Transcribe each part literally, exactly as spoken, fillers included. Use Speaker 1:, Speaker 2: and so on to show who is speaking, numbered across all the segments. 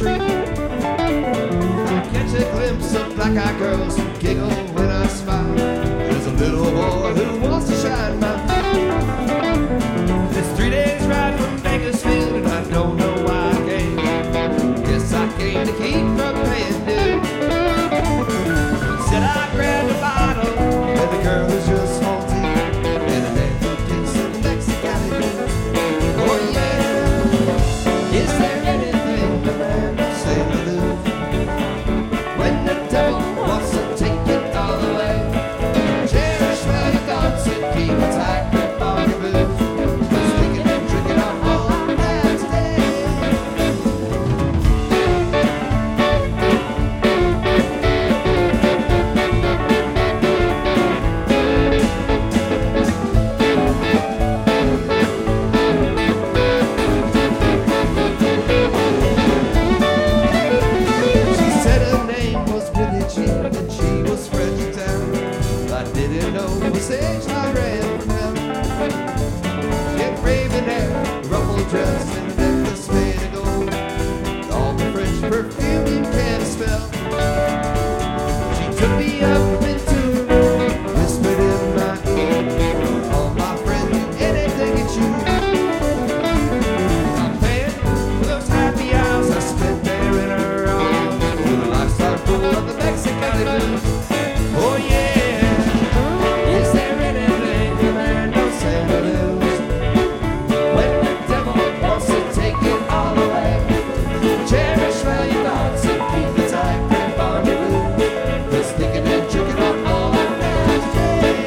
Speaker 1: street. I catch a glimpse of black-eyed girls who giggle when I smile. There's a little boy who wants to shine my feet. It's three days ride from Bakersfield, and I don't know why I came. Guess I came to keep from paying due. Said I grabbed a bottle, and the girl was just haunting, and the man who did some Mexican blues. Oh yeah, is there anything the man will say to lose? When the devil wants to take it all away, cherish well your thoughts and keep a tight grip on your boots. Just thinking and drinking on all I have today. She said her name was Billie Jean and she was French town. I didn't know was age I ran from hell. She had raven hair, ruffled dress, and necklace made of gold. All the French perfume you can't spell. She took me up into a room, whispered in my ear, all my friends do anything at you. I'm paying for those happy hours I spent there in her arms, with a lifestyle full of the Mexican blues. Oh yeah, is there anything the man don't say to lose? When the devil wants to take it all away, cherish well your thoughts and keep a tight grip on your blues. Just thinking and drinking on all I have today.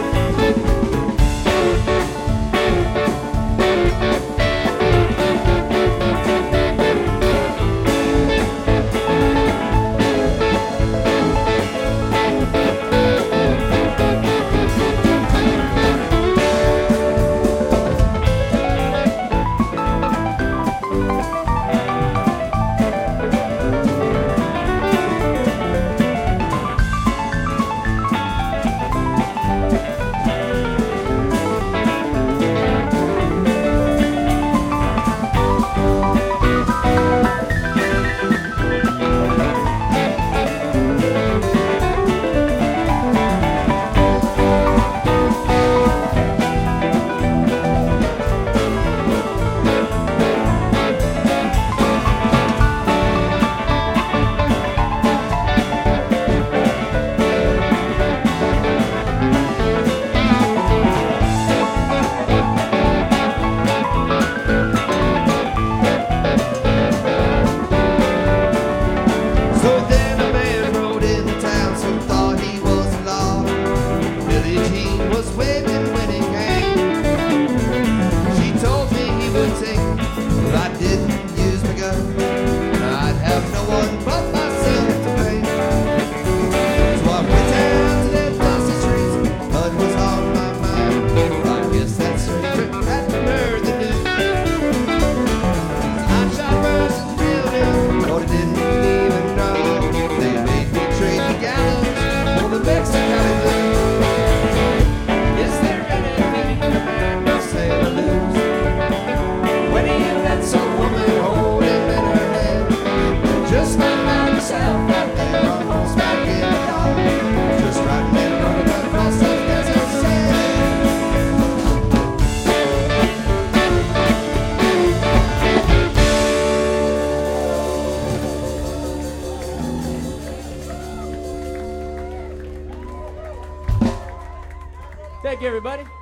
Speaker 1: So then a man rode into town, some thought he was in law. Billie Jean was waving when he came. She told me he would take, but I didn't use my gun. I'd have no one but myself to blame. So I went down to that dusty streets, mud was on my mind. I guess that stranger had the nerve to do. I shot first and killed him, but he didn't even know. They made me trade the gallows for the Mexican blues. Is there anything the man will say to lose? When he lets a woman hold him in her hand, just like myself out there on horseback in the dark, just riding and running across the desert sand.
Speaker 2: Thank you, everybody.